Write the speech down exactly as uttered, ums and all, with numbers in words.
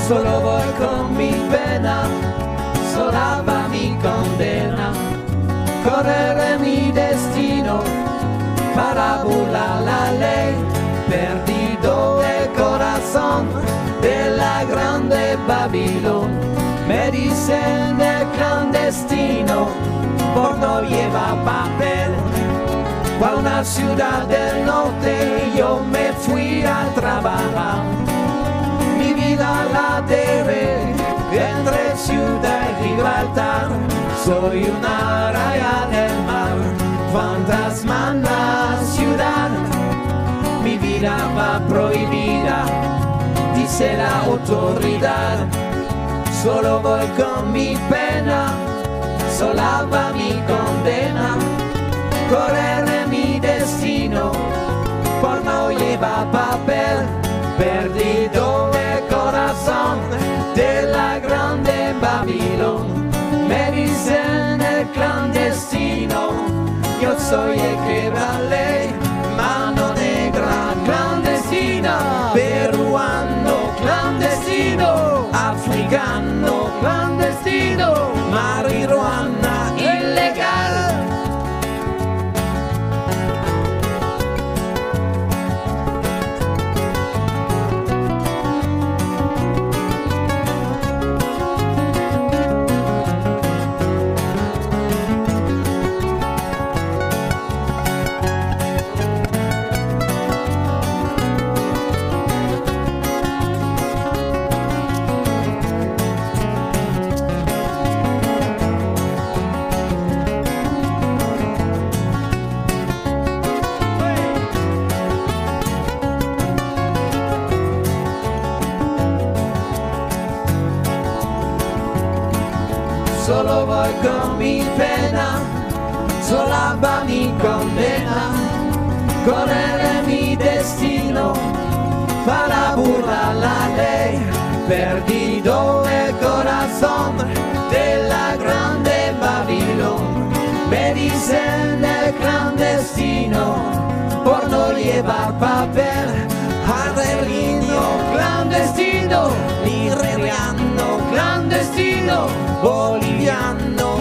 Solo voy con mi pena, sola va mi condena. Correré mi destino para burlar la ley. Perdido el corazón de la grande Babilón. Me dicen el clandestino por no llevar papel. Pa' una ciudad del norte yo me fui a trabajar. Mi vida la dejé entre Ciudad y Gibraltar. Soy una raya del mar, fantasma en la ciudad. Mi vida va prohibida, dice la autoridad. Solo voy con mi pena, sola va mi condena. Correré mi destino por no llevar papel. Perdido el corazón de la grande Babilón. Me dicen el clandestino, yo soy el que vale. Mano negra clandestina, peruano clandestino, africano clandestino, marihuana ilegal. Solo voy con mi pena, sola va mi condena. Correré mi destino para burlar la ley. Perdido el corazón de la grande Babilón. Me dicen el clandestino por no llevar papel. Argelino clandestino, nigeriano clandestino, boliviano